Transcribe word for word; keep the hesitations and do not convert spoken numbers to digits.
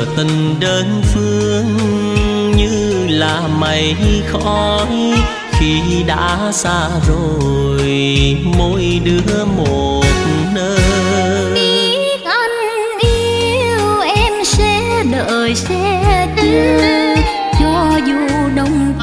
tình đơn phương như là mây khói, khi đã xa rồi mỗi đứa một nơi. Biết anh yêu em sẽ đợi sẽ chờ, cho dù đông